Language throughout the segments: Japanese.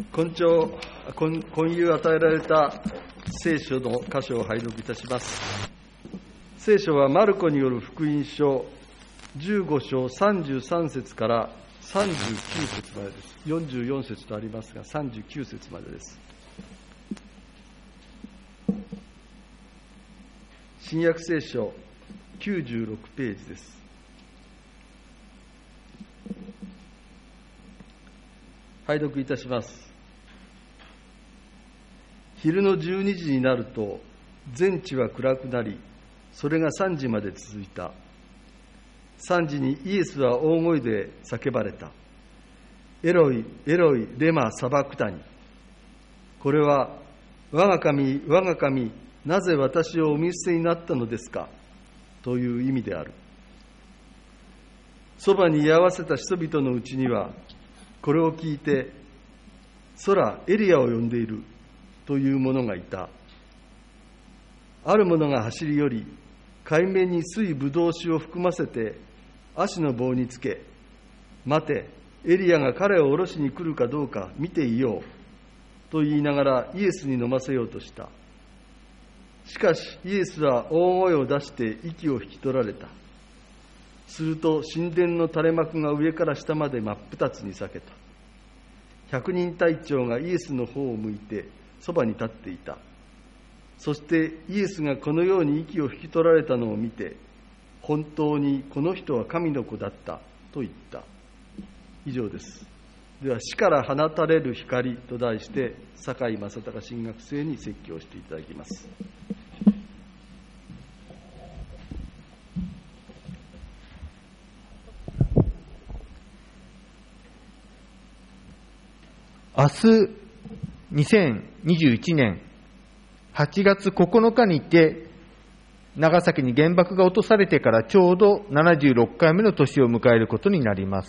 今夕与えられた聖書の箇所を拝読いたします。聖書はマルコによる福音書15章33節から39節までです。44節とありますが39節までです。新約聖書96ページです。拝読いたします。昼の12時になると全地は暗くなり、それが3時まで続いた。3時にイエスは大声で叫ばれた。エロイ、エロイ、レマ、サバクタニ。これは、我が神、我が神、なぜ私をお見捨てになったのですかという意味である。そばに居合わせた人々のうちには、これを聞いて、空、エリアを呼んでいるという者がいた。ある者が走り寄り、海面に水ぶどう酒を含ませて、足の棒につけ、待て、エリアが彼を下ろしに来るかどうか見ていようと言いながらイエスに飲ませようとした。しかしイエスは大声を出して息を引き取られた。すると神殿の垂れ幕が上から下まで真っ二つに裂けた。百人隊長がイエスの方を向いてそばに立っていた。そしてイエスがこのように息を引き取られたのを見て、本当にこの人は神の子だったと言った。以上です。では、死から放たれる光と題して酒井正隆神学生に説教していただきます。 明日2021年8月9日にて長崎に原爆が落とされてからちょうど76回目の年を迎えることになります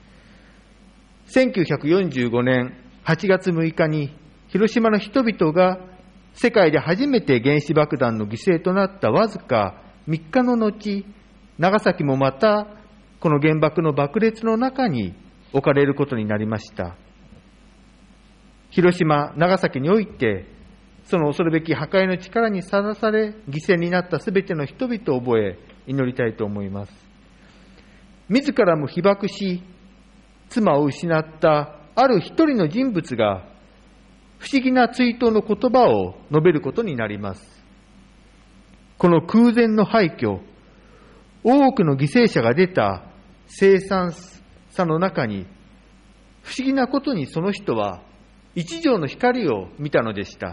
。1945年8月6日に広島の人々が世界で初めて原子爆弾の犠牲となったわずか3日の後、長崎もまたこの原爆の爆裂の中に置かれることになりました。広島、長崎においてその恐るべき破壊の力にさらされ犠牲になったすべての人々を覚え祈りたいと思います。自らも被爆し妻を失ったある一人の人物が不思議な追悼の言葉を述べることになります。この空前の廃墟、多くの犠牲者が出た凄惨さの中に、不思議なことにその人は一条の光を見たのでした。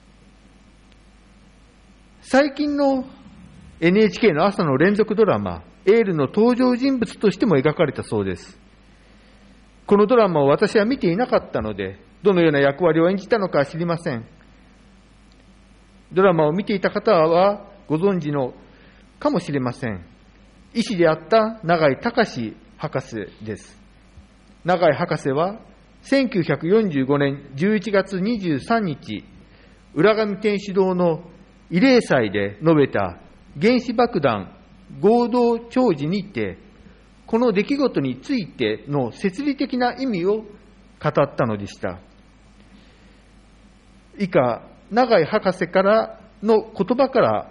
最近の NHK の朝の連続ドラマ、エールの登場人物としても描かれたそうです。このドラマを私は見ていなかったので、どのような役割を演じたのかは知りません。ドラマを見ていた方はご存知のかもしれません。医師であった永井隆博士です。永井博士は1945年11月23日、浦上天主堂の慰霊祭で述べた原子爆弾合同弔辞にて、この出来事についての説理的な意味を語ったのでした。以下、永井博士からの言葉から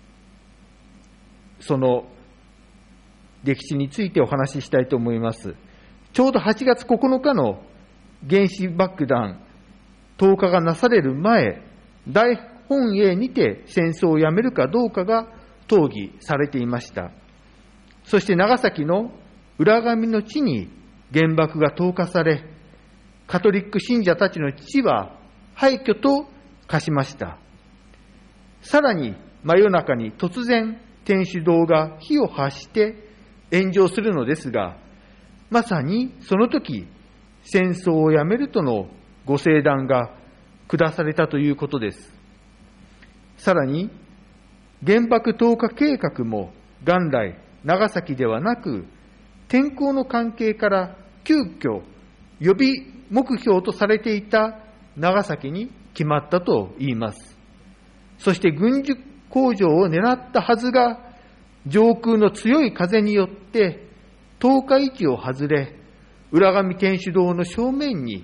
その歴史についてお話ししたいと思います。ちょうど8月9日の原子爆弾投下がなされる前、大本営にて戦争をやめるかどうかが討議されていました。そして長崎の浦上の地に原爆が投下され、カトリック信者たちの地は廃墟と化しました。さらに真夜中に突然天主堂が火を発して炎上するのですが、まさにその時戦争をやめるとのご聖断が下されたということです。さらに原爆投下計画も元来長崎ではなく、天候の関係から急遽予備目標とされていた長崎に決まったと言います。そして軍需工場を狙ったはずが、上空の強い風によって投下位置を外れ、浦上天主堂の正面に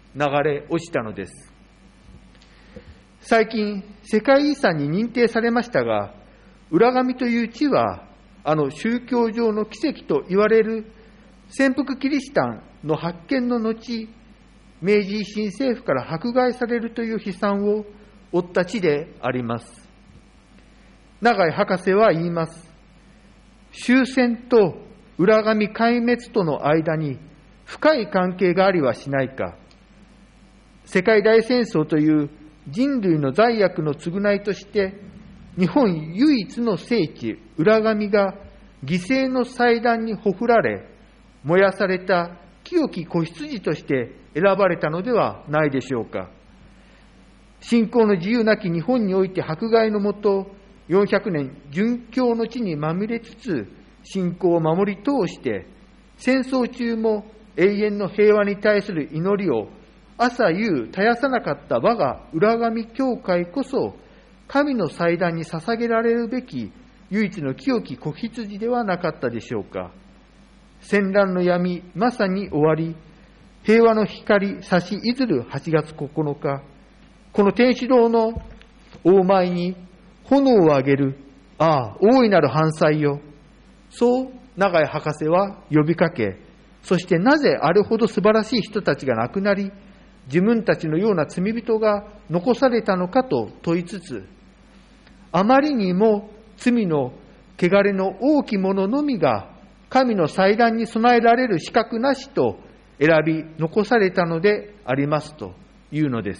流れ落ちたのです。最近、世界遺産に認定されましたが、浦上という地は、宗教上の奇跡と言われる潜伏キリシタンの発見の後、明治維新政府から迫害されるという悲惨を負った地であります。永井博士は言います。終戦と浦上壊滅との間に深い関係がありはしないか。世界大戦争という人類の罪悪の償いとして、日本唯一の聖地、浦上が犠牲の祭壇にほふられ、燃やされた清き子羊として選ばれたのではないでしょうか。信仰の自由なき日本において迫害のもと、400年殉教の地にまみれつつ、信仰を守り通して、戦争中も永遠の平和に対する祈りを朝夕絶やさなかった我が浦上教会こそ、神の祭壇に捧げられるべき唯一の清き子羊ではなかったでしょうか。戦乱の闇、まさに終わり、平和の光差しいずる8月9日、この天主堂の大前に炎を上げる、ああ、大いなる反祭よ。そう永井博士は呼びかけ、そしてなぜあれほど素晴らしい人たちが亡くなり、自分たちのような罪人が残されたのかと問いつつ、あまりにも罪の汚れの大きいもののみが神の祭壇に備えられる資格なしと選び残されたのでありますというのです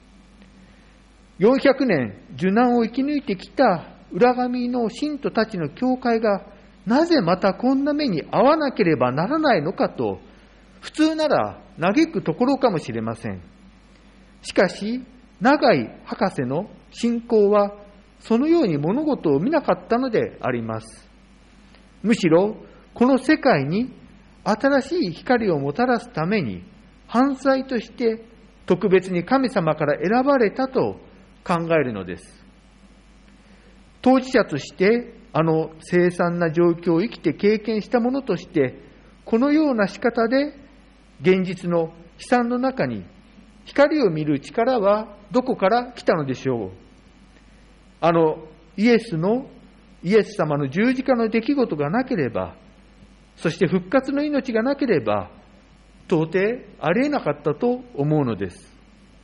。400年受難を生き抜いてきた浦上の信徒たちの教会がなぜまたこんな目に遭わなければならないのかと、普通なら嘆くところかもしれません。しかし、永井博士の信仰はそのように物事を見なかったのであります。むしろ、この世界に新しい光をもたらすために、犯罪として特別に神様から選ばれたと考えるのです。当事者として、凄惨な状況を生きて経験したものとして、このような仕方で現実の悲惨の中に光を見る力はどこから来たのでしょう。イエス様の十字架の出来事がなければ、そして復活の命がなければ、到底ありえなかったと思うのです。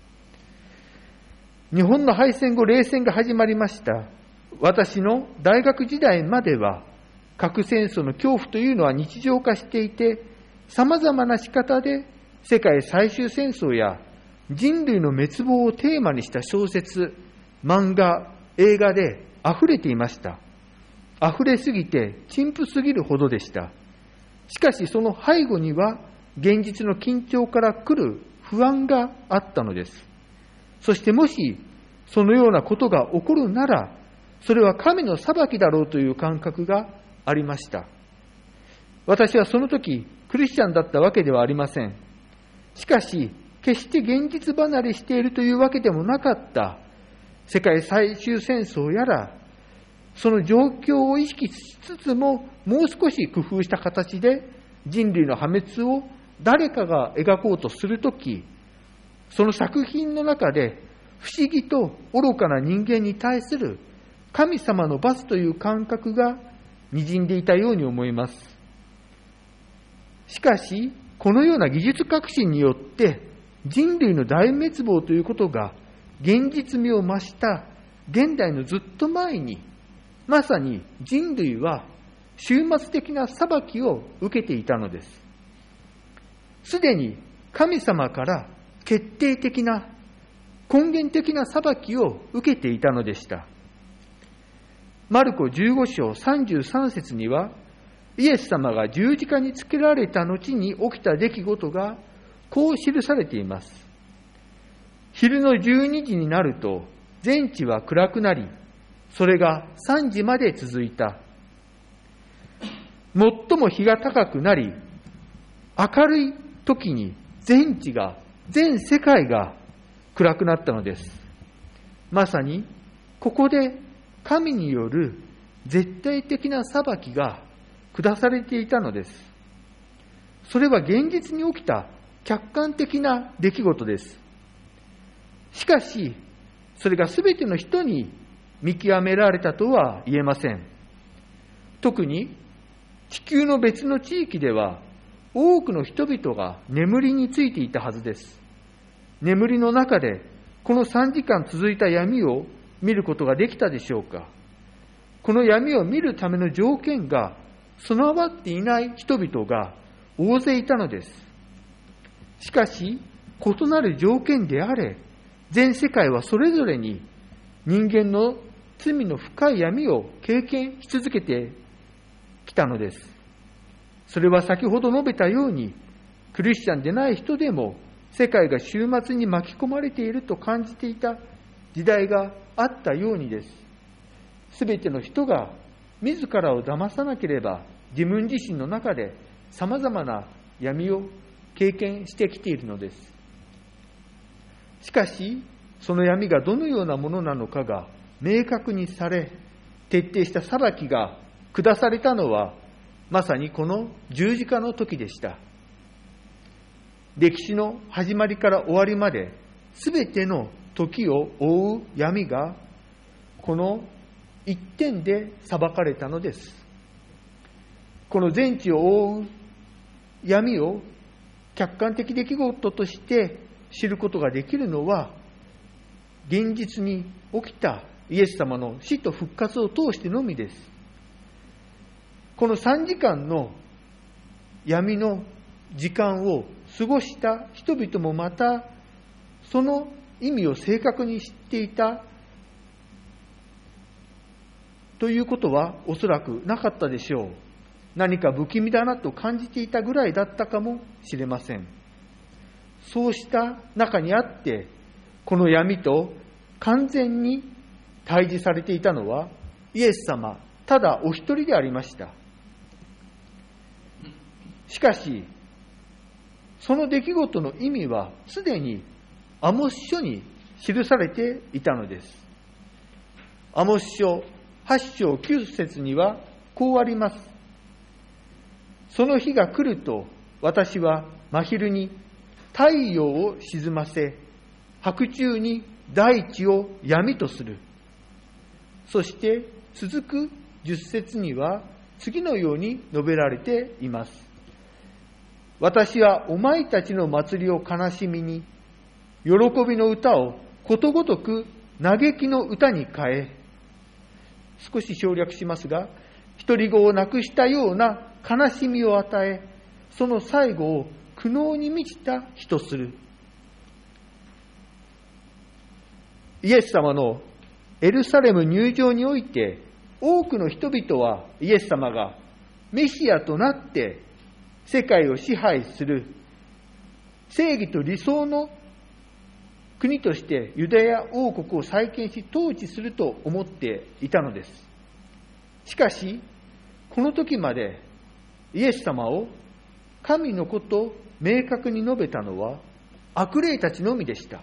日本の敗戦後、冷戦が始まりました。私の大学時代までは、核戦争の恐怖というのは日常化していて、様々な仕方で世界最終戦争や人類の滅亡をテーマにした小説、漫画、映画で溢れていました。溢れすぎて陳腐すぎるほどでした。しかしその背後には現実の緊張から来る不安があったのです。そしてもしそのようなことが起こるなら、それは神の裁きだろうという感覚がありました。私はその時クリスチャンだったわけではありません。しかし決して現実離れしているというわけでもなかった世界最終戦争やら、その状況を意識しつつも、もう少し工夫した形で人類の破滅を誰かが描こうとするとき、その作品の中で不思議と愚かな人間に対する神様の罰という感覚が滲んでいたように思います。しかし、このような技術革新によって人類の大滅亡ということが現実味を増した現代のずっと前に、まさに人類は終末的な裁きを受けていたのです。すでに神様から決定的な根源的な裁きを受けていたのでした。マルコ15章33節には、イエス様が十字架につけられた後に起きた出来事がこう記されています。昼の12時になると全地は暗くなり、それが3時まで続いた。最も日が高くなり、明るい時に全世界が暗くなったのです。まさにここで神による絶対的な裁きが下されていたのです。それは現実に起きた客観的な出来事です。しかし、それがすべての人に見極められたとは言えません。特に地球の別の地域では多くの人々が眠りについていたはずです。眠りの中でこの3時間続いた闇を見ることができたでしょうか。この闇を見るための条件が備わっていない人々が大勢いたのです。しかし、異なる条件であれ、全世界はそれぞれに人間の罪の深い闇を経験し続けてきたのです。それは先ほど述べたように、クリスチャンでない人でも世界が終末に巻き込まれていると感じていた時代があったようにです。すべての人が自らを騙さなければ自分自身の中でさまざまな闇を経験してきているのです。しかし、その闇がどのようなものなのかが明確にされ、徹底した裁きが下されたのは、まさにこの十字架の時でした。歴史の始まりから終わりまで、すべての時を覆う闇が、この一点で裁かれたのです。この全地を覆う闇を客観的出来事として知ることができるのは、現実に起きたイエス様の死と復活を通してのみです。この3時間の闇の時間を過ごした人々もまた、その意味を正確に知っていたということはおそらくなかったでしょう。何か不気味だなと感じていたぐらいだったかもしれません。そうした中にあって、この闇と完全に対峙されていたのはイエス様ただお一人でありました。しかし、その出来事の意味はすでにアモス書に記されていたのです。アモス書8章9節にはこうあります。その日が来ると、私は真昼に太陽を沈ませ、白昼に大地を闇とする。そして続く10節には次のように述べられています。私はお前たちの祭りを悲しみに、喜びの歌をことごとく嘆きの歌に変え、少し省略しますが、独り子を亡くしたような悲しみを与え、その最後を苦悩に満ちた日とする。イエス様のエルサレム入場において、多くの人々はイエス様がメシアとなって世界を支配する正義と理想の国としてユダヤ王国を再建し統治すると思っていたのです。しかし、この時までイエス様を神の子と明確に述べたのは悪霊たちのみでした。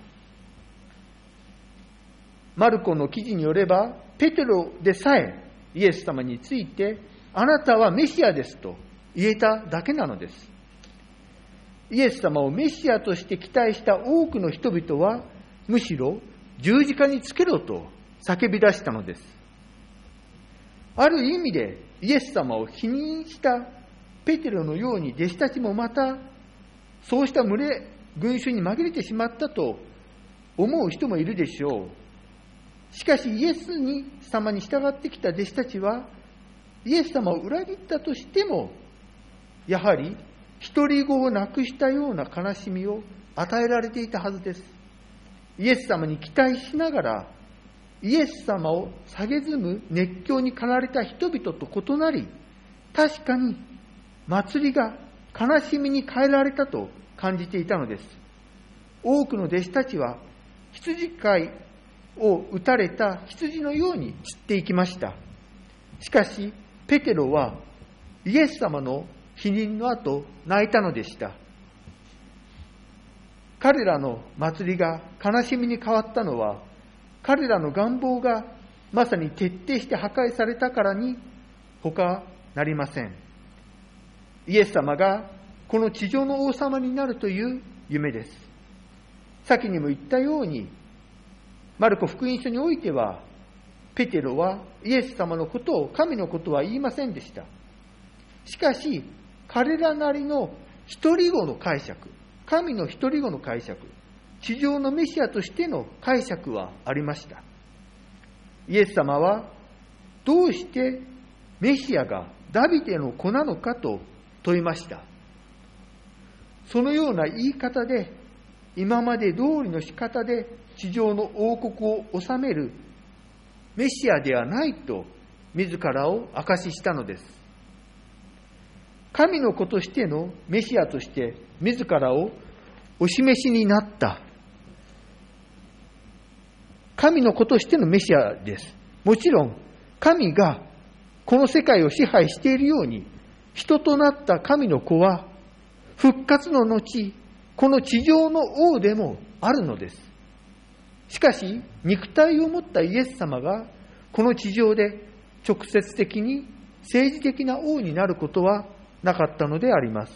マルコの記事によれば、ペテロでさえイエス様について、あなたはメシアですと言えただけなのです。イエス様をメシアとして期待した多くの人々は、むしろ十字架につけろと叫び出したのです。ある意味でイエス様を否認したペテロのように、弟子たちもまたそうした群衆に紛れてしまったと思う人もいるでしょう。しかしイエス様に従ってきた弟子たちは、イエス様を裏切ったとしても、やはり独り子を亡くしたような悲しみを与えられていたはずです。イエス様に期待しながら、イエス様を蔑む熱狂に駆られた人々と異なり、確かに祭りが悲しみに変えられたと感じていたのです。多くの弟子たちは羊飼いを打たれた羊のように散っていきました。しかしペテロはイエス様の否認の後泣いたのでした。彼らの祭りが悲しみに変わったのは、彼らの願望がまさに徹底して破壊されたからに他なりません。イエス様がこの地上の王様になるという夢です。先にも言ったように、マルコ福音書においては、ペテロはイエス様のことを、神のことは言いませんでした。しかし、彼らなりの一人子の解釈、神の一人子の解釈、地上のメシアとしての解釈はありました。イエス様は、どうしてメシアがダビデの子なのかと問いました。そのような言い方で、今まで通りの仕方で地上の王国を治めるメシアではないと自らを証ししたのです。神の子としてのメシアとして自らをお示しになった神の子としてのメシアです。もちろん神がこの世界を支配しているように、人となった神の子は復活の後、この地上の王でもあるのです。しかし、肉体を持ったイエス様がこの地上で直接的に政治的な王になることはなかったのであります。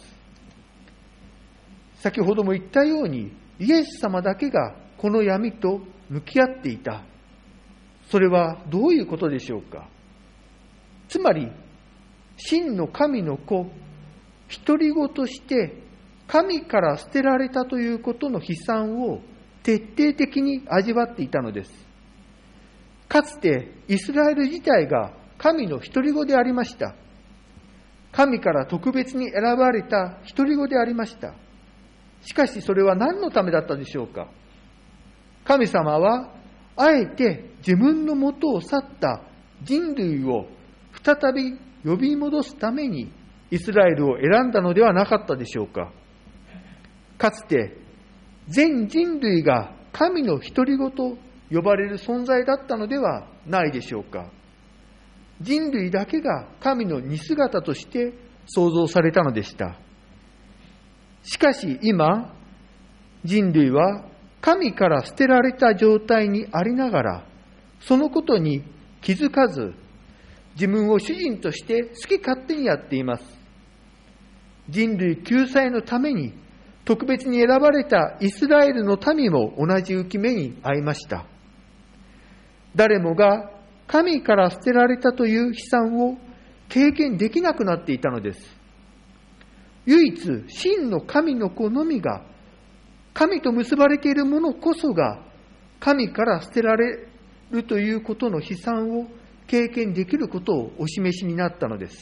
先ほども言ったように、イエス様だけがこの闇と向き合っていた。それはどういうことでしょうか。つまり、真の神の子、独り子として神から捨てられたということの悲惨を徹底的に味わっていたのです。かつてイスラエル自体が神の独り子でありました。神から特別に選ばれた独り子でありました。しかしそれは何のためだったでしょうか。神様はあえて自分の元を去った人類を再び呼び戻すためにイスラエルを選んだのではなかったでしょうか。かつて全人類が神の独り子と呼ばれる存在だったのではないでしょうか。人類だけが神の似姿として創造されたのでした。しかし今、人類は神から捨てられた状態にありながら、そのことに気づかず、自分を主人として好き勝手にやっています。人類救済のために特別に選ばれたイスラエルの民も同じ浮き目に遭いました。誰もが神から捨てられたという悲惨を経験できなくなっていたのです。唯一真の神の子のみが、神と結ばれている者こそが神から捨てられるということの悲惨を経験できることをお示しになったのです。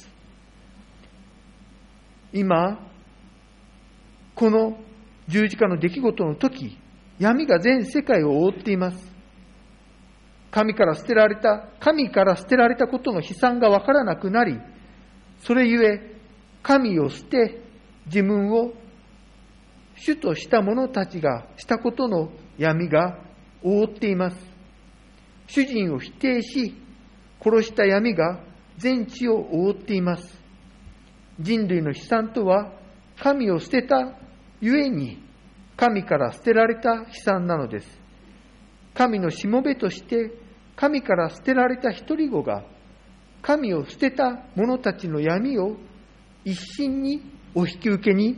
今、この十字架の出来事の時、闇が全世界を覆っています。神から捨てられたことの悲惨がわからなくなり、それゆえ神を捨て自分を主とした者たちがしたことの闇が覆っています。主人を否定し殺した闇が全地を覆っています。人類の悲惨とは神を捨てたゆえに神から捨てられた悲惨なのです。神のしもべとして神から捨てられた独り子が神を捨てた者たちの闇を一身にお引き受けに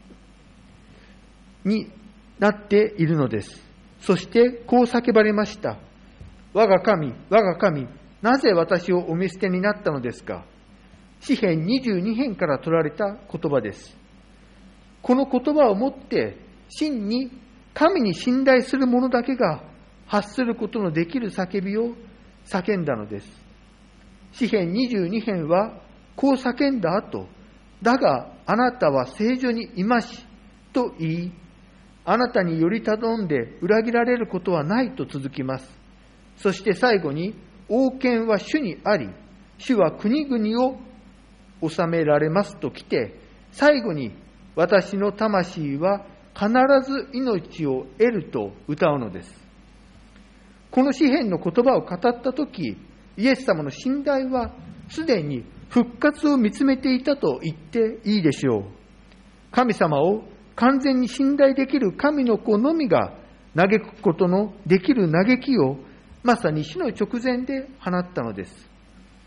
なっているのです。そしてこう叫ばれました。我が神、我が神、なぜ私をお見捨てになったのですか。詩編22編から取られた言葉です。この言葉をもって真に神に信頼する者だけが発することのできる叫びを叫んだのです。詩編22編はこう叫んだ後、だがあなたは聖所にいましと言い、あなたにより頼んで裏切られることはないと続きます。そして最後に、王権は主にあり、主は国々を治められますと来て、最後に私の魂は必ず命を得ると歌うのです。この詩編の言葉を語ったとき、イエス様の信頼はすでに復活を見つめていたと言っていいでしょう。神様を完全に信頼できる神の子のみが嘆くことのできる嘆きをまさに死の直前で放ったのです。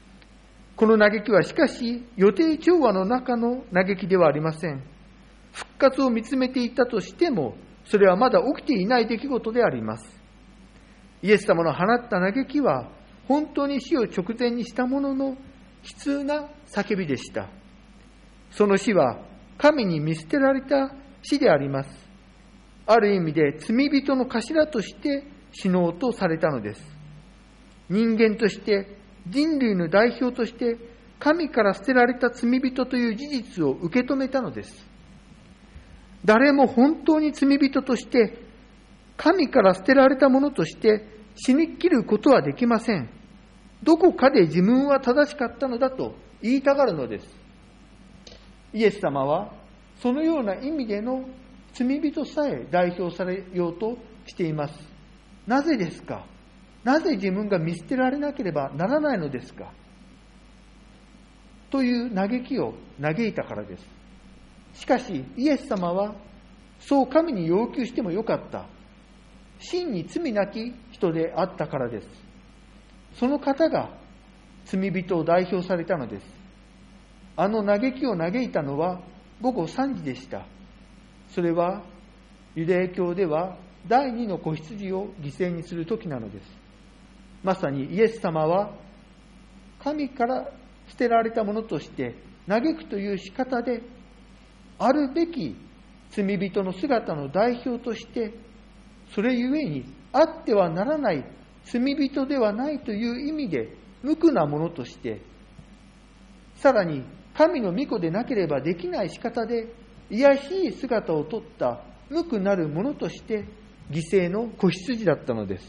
この嘆きはしかし予定調和の中の嘆きではありません。復活を見つめていたとしても、それはまだ起きていない出来事であります。イエス様の放った嘆きは、本当に死を直前にしたものの悲痛な叫びでした。その死は神に見捨てられた死であります。ある意味で罪人の頭として死のうとされたのです。人間として、人類の代表として、神から捨てられた罪人という事実を受け止めたのです。誰も本当に罪人として、神から捨てられたものとして死に切ることはできません。どこかで自分は正しかったのだと言いたがるのです。イエス様はそのような意味での罪人さえ代表されようとしています。なぜですか？なぜ自分が見捨てられなければならないのですか？という嘆きを嘆いたからです。しかしイエス様はそう神に要求してもよかった。真に罪なき人であったからです。その方が罪人を代表されたのです。あの嘆きを嘆いたのは午後3時でした。それはユダヤ教では第二の子羊を犠牲にする時なのです。まさにイエス様は神から捨てられたものとして嘆くという仕方で、あるべき罪人の姿の代表として、それゆえにあってはならない罪人ではないという意味で無垢なものとして、さらに神の御子でなければできない仕方で卑しい姿をとった無垢なるものとして犠牲の子羊だったのです。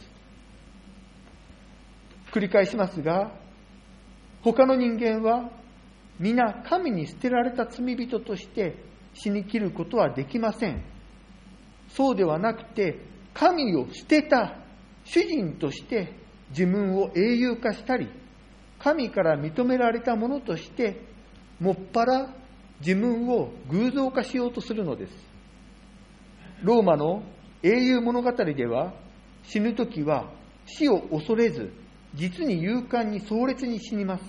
繰り返しますが、他の人間は皆神に捨てられた罪人として死に切ることはできません。そうではなくて、神を捨てた主人として自分を英雄化したり、神から認められたものとしてもっぱら自分を偶像化しようとするのです。ローマの英雄物語では、死ぬときは死を恐れず、実に勇敢に壮烈に死にます。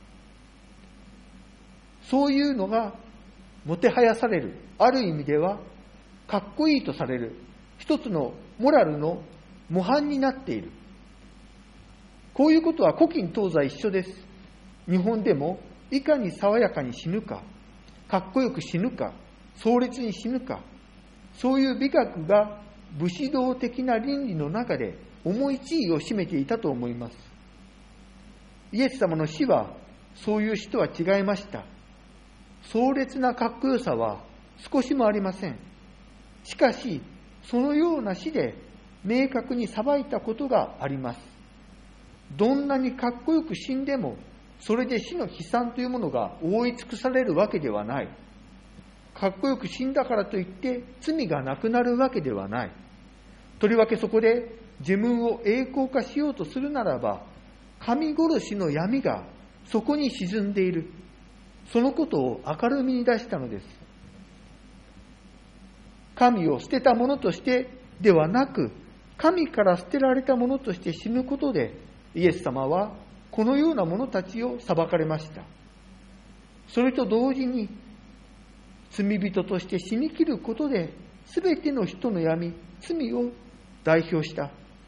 そういうのがもてはやされる、ある意味ではかっこいいとされる一つのモラルの模範になっている。こういうことは古今東西一緒です。日本でもいかに爽やかに死ぬか、かっこよく死ぬか、壮烈に死ぬか、そういう美学が武士道的な倫理の中で重い地位を占めていたと思います。イエス様の死はそういう死とは違いました。壮烈なかっこよさは少しもありません。しかし、そのような死で明確に裁いたことがあります。どんなにかっこよく死んでも、それで死の悲惨というものが覆い尽くされるわけではない。かっこよく死んだからといって罪がなくなるわけではない。とりわけそこで自分を栄光化しようとするならば、神殺しの闇がそこに沈んでいる。そのことを明るみに出したのです。神を捨てたものとしてではなく、神から捨てられたものとして死ぬことで、イエス様はこのような者たちを裁かれました。それと同時に、罪人として死に切ることで、すべての人の闇、罪を代表した。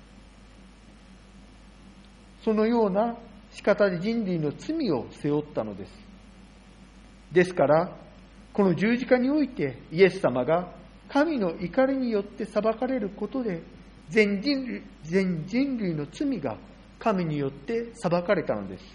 そのような仕方で人類の罪を背負ったのです。ですから、この十字架においてイエス様が神の怒りによって裁かれることで、全人類の罪が神によって裁かれたのです。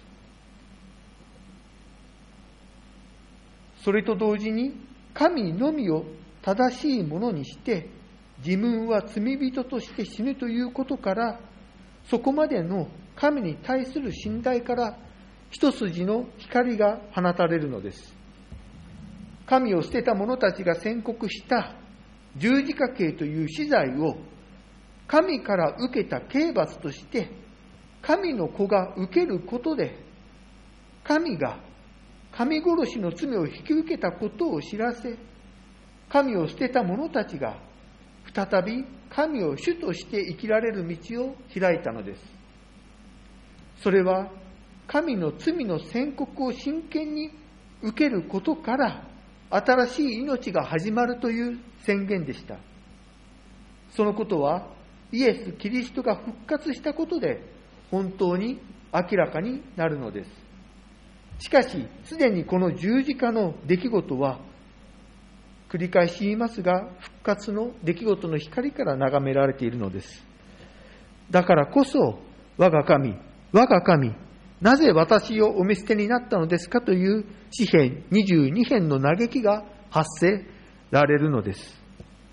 それと同時に、神のみを正しいものにして、自分は罪人として死ぬということから、そこまでの神に対する信頼から一筋の光が放たれるのです。神を捨てた者たちが宣告した十字架刑という死罪を神から受けた刑罰として神の子が受けることで、神が神殺しの罪を引き受けたことを知らせ、神を捨てた者たちが再び神を主として生きられる道を開いたのです。それは神の罪の宣告を真剣に受けることから新しい命が始まるという宣言でした。そのことはイエス・キリストが復活したことで本当に明らかになるのです。しかし、すでにこの十字架の出来事は、繰り返し言いますが、復活の出来事の光から眺められているのです。だからこそ、我が神、なぜ私をお見捨てになったのですかという詩編22編の嘆きが発せられるのです。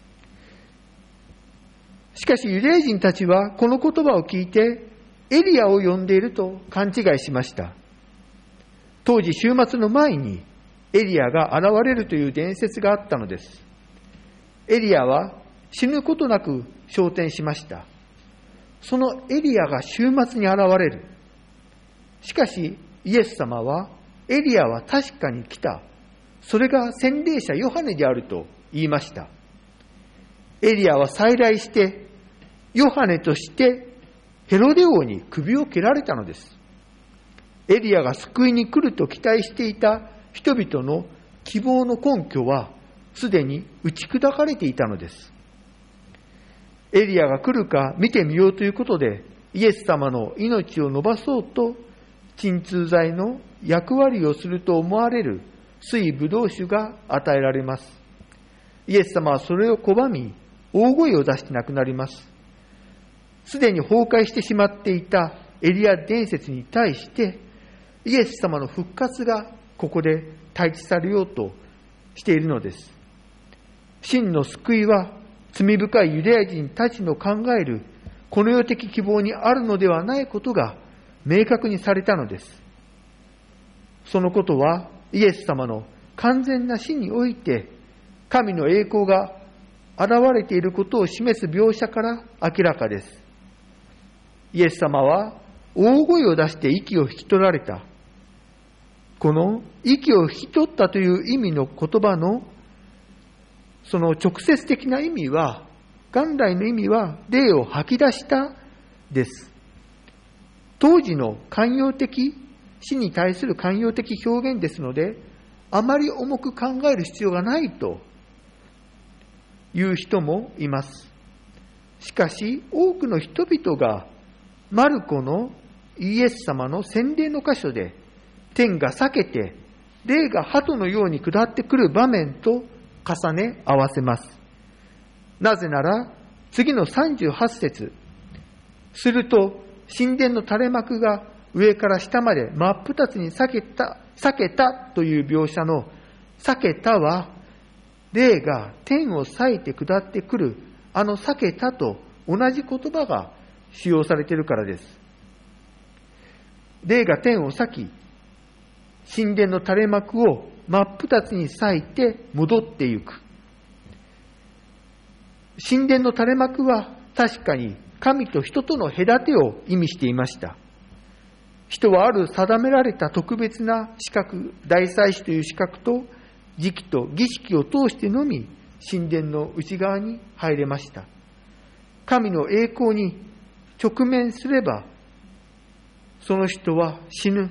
しかしユダヤ人たちはこの言葉を聞いてエリアを呼んでいると勘違いしました。当時終末の前にエリアが現れるという伝説があったのです。エリアは死ぬことなく昇天しました。そのエリアが終末に現れる。しかしイエス様はエリアは確かに来た。それが洗礼者ヨハネであると言いました。エリアは再来してヨハネとしてヘロデ王に首を切られたのです。エリアが救いに来ると期待していた人々の希望の根拠はすでに打ち砕かれていたのです。エリアが来るか見てみようということでイエス様の命を延ばそうと鎮痛剤の役割をすると思われる水ブドウ酒が与えられます。イエス様はそれを拒み大声を出して亡くなります。すでに崩壊してしまっていたエリア伝説に対してイエス様の復活がここで対峙されようとしているのです。真の救いは罪深いユダヤ人たちの考えるこの世的希望にあるのではないことが明確にされたのです。そのことはイエス様の完全な死において神の栄光が現れていることを示す描写から明らかです。イエス様は大声を出して息を引き取られた。この息を引き取ったという意味の言葉のその直接的な意味は、元来の意味は霊を吐き出したです。当時の寛容的、死に対する寛容的表現ですので、あまり重く考える必要がないという人もいます。しかし、多くの人々がマルコのイエス様の洗礼の箇所で、天が裂けて、霊が鳩のように下ってくる場面と重ね合わせます。なぜなら、次の38節、すると、神殿の垂れ幕が上から下まで真っ二つに裂けたという描写の裂けたは、霊が天を裂いて下ってくる、あの裂けたと同じ言葉が使用されているからです。霊が天を裂き、神殿の垂れ幕を真っ二つに裂いて戻ってゆく。神殿の垂れ幕は確かに神と人との隔てを意味していました。人はある定められた特別な資格、大祭司という資格と時期と儀式を通してのみ神殿の内側に入れました。神の栄光に直面すればその人は死ぬ。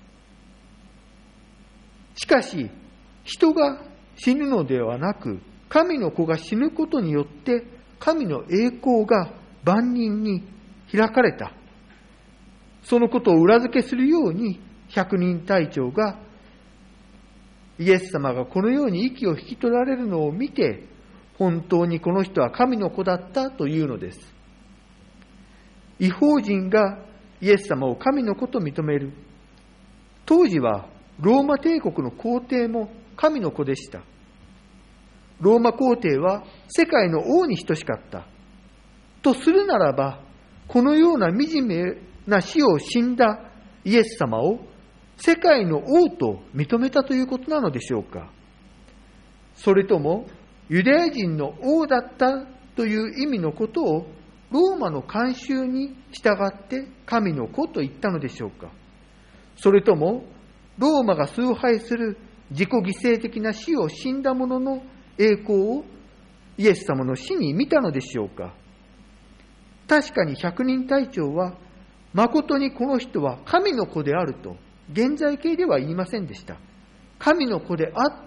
しかし人が死ぬのではなく、神の子が死ぬことによって神の栄光が万人に開かれた。そのことを裏付けするように百人隊長がイエス様がこのように息を引き取られるのを見て、本当にこの人は神の子だったというのです。異邦人がイエス様を神の子と認める。当時はローマ帝国の皇帝も神の子でした。ローマ皇帝は世界の王に等しかった。とするならば、このような惨めな死を死んだイエス様を世界の王と認めたということなのでしょうか。それともユダヤ人の王だったという意味のことをローマの慣習に従って神の子と言ったのでしょうか。それともローマが崇拝する自己犠牲的な死を死んだ者の栄光をイエス様の死に見たのでしょうか。確かに百人隊長は誠にこの人は神の子であると現在形では言いませんでした。神の子であった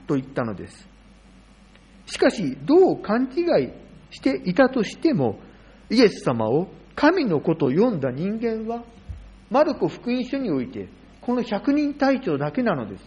と言ったのです。しかし、どう勘違いしていたとしても、イエス様を神の子と呼んだ人間は、マルコ福音書において、この100人隊長だけなのです。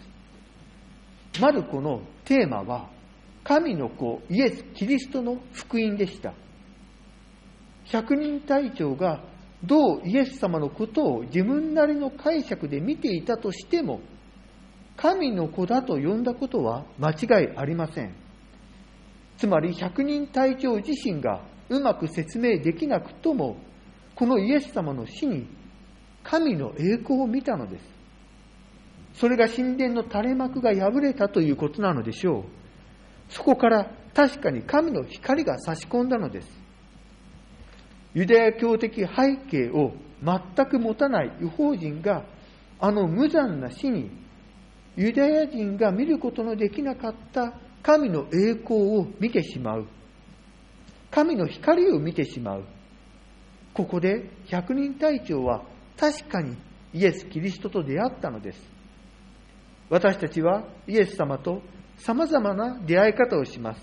マルコのテーマは、神の子イエス・キリストの福音でした。100人隊長がどうイエス様のことを自分なりの解釈で見ていたとしても、神の子だと呼んだことは間違いありません。つまり100人隊長自身がうまく説明できなくとも、このイエス様の死に神の栄光を見たのです。それが神殿の垂れ幕が破れたということなのでしょう。そこから確かに神の光が差し込んだのです。ユダヤ教的背景を全く持たない異邦人があの無残な死に、ユダヤ人が見ることのできなかった神の栄光を見てしまう。神の光を見てしまう。ここで100人隊長は確かにイエス・キリストと出会ったのです。私たちはイエス様とさまざまな出会い方をします。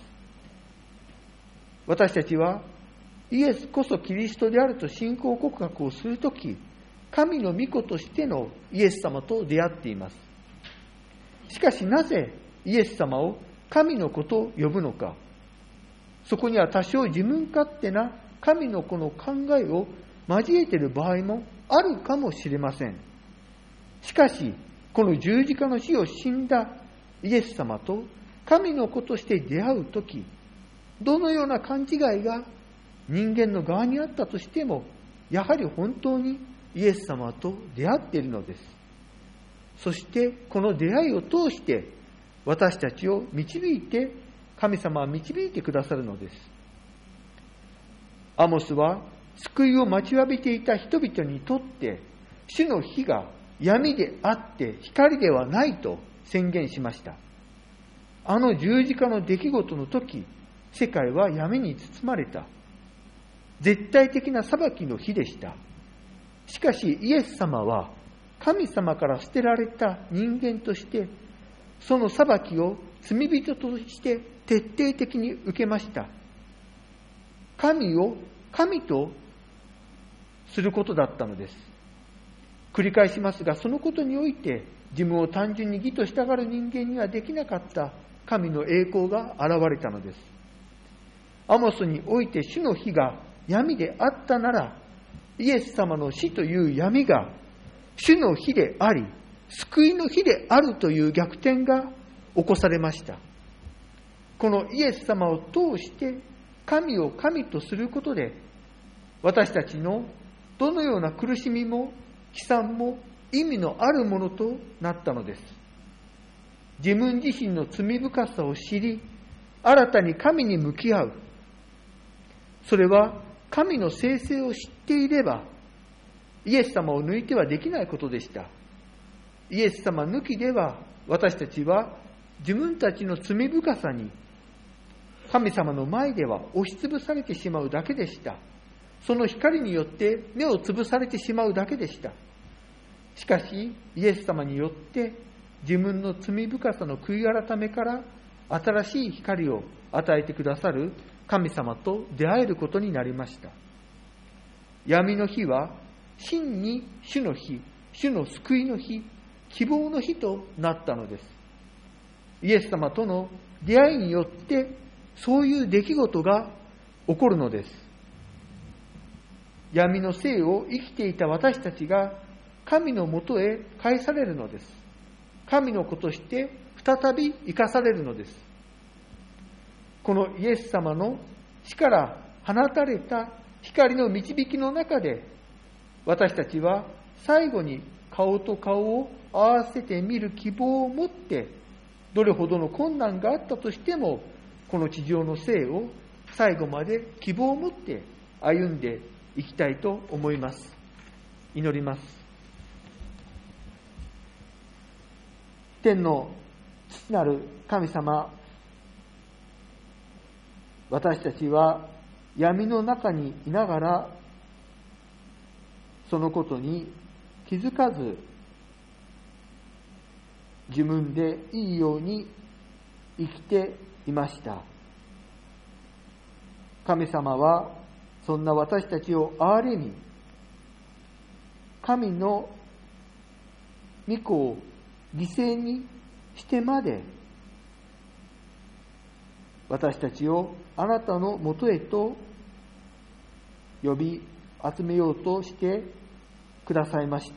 私たちはイエスこそキリストであると信仰告白をするとき、神の御子としてのイエス様と出会っています。しかしなぜイエス様を神の子と呼ぶのか。そこには多少自分勝手な神の子の考えを交えている場合もあるかもしれません。しかし、この十字架の死を死んだイエス様と神の子として出会うとき、どのような勘違いが人間の側にあったとしても、やはり本当にイエス様と出会っているのです。そしてこの出会いを通して私たちを導いて、神様は導いてくださるのです。アモスは救いを待ちわびていた人々にとって、主の日が闇であって光ではないと宣言しました。あの十字架の出来事の時、世界は闇に包まれた。絶対的な裁きの日でした。しかしイエス様は神様から捨てられた人間として、その裁きを罪人として徹底的に受けました。神を神とすることだったのです。繰り返しますが、そのことにおいて自分を単純に義と従う人間にはできなかった神の栄光が現れたのです。アモスにおいて主の日が闇であったなら、イエス様の死という闇が主の日であり、救いの日であるという逆転が起こされました。このイエス様を通して神を神とすることで、私たちのどのような苦しみも悲惨も意味のあるものとなったのです。自分自身の罪深さを知り、新たに神に向き合う。それは神の聖性を知っていれば、イエス様を抜いてはできないことでした。イエス様抜きでは、私たちは自分たちの罪深さに神様の前では押しつぶされてしまうだけでした。その光によって目をつぶされてしまうだけでした。しかしイエス様によって自分の罪深さの悔い改めから新しい光を与えてくださる神様と出会えることになりました。闇の日は真に主の日、主の救いの日、希望の日となったのです。イエス様との出会いによってそういう出来事が起こるのです。闇の生を生きていた私たちが神のもとへ返されるのです。神の子として再び生かされるのです。このイエス様の死から放たれた光の導きの中で、私たちは最後に顔と顔を合わせて見る希望を持って、どれほどの困難があったとしても、この地上の生を最後まで希望を持って歩んでいきたいと思います。祈ります。天の父なる神様、私たちは闇の中にいながら、そのことに気づかず、自分でいいように生きていました。神様はそんな私たちを憐れみ、神の御子を犠牲にしてまで私たちをあなたのもとへと呼び集めようとしてくださいました。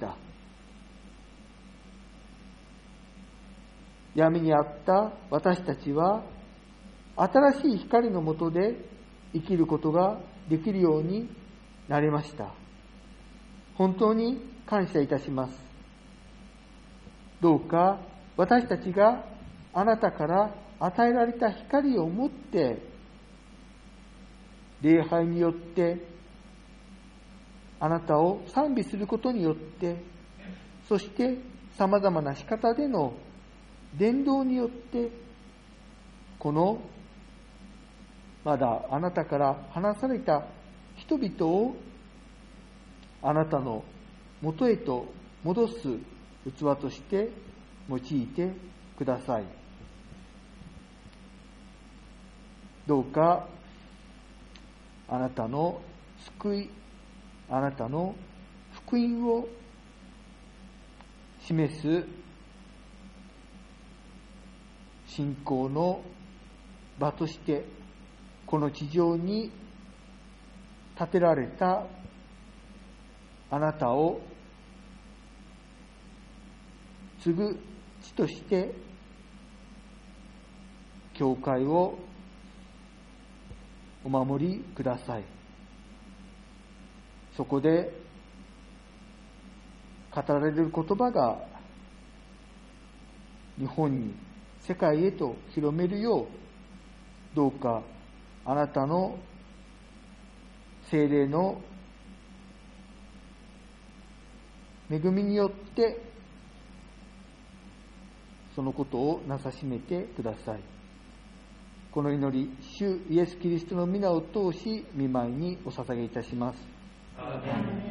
闇にあった私たちは新しい光の下で生きることができるようになりました。本当に感謝いたします。どうか私たちがあなたから与えられた光を持って礼拝によってあなたを賛美することによって、そしてさまざまな仕方での伝道によって、このまだあなたから離された人々をあなたのもとへと戻す器として用いてください。どうかあなたの救い、あなたの福音を示す信仰の場としてこの地上に建てられたあなたを継ぐ地として教会をお守りください。そこで語られる言葉が日本に世界へと広めるよう、どうかあなたの聖霊の恵みによってそのことをなさしめてください。この祈り、主イエス・キリストの皆を通し御前にお捧げいたします。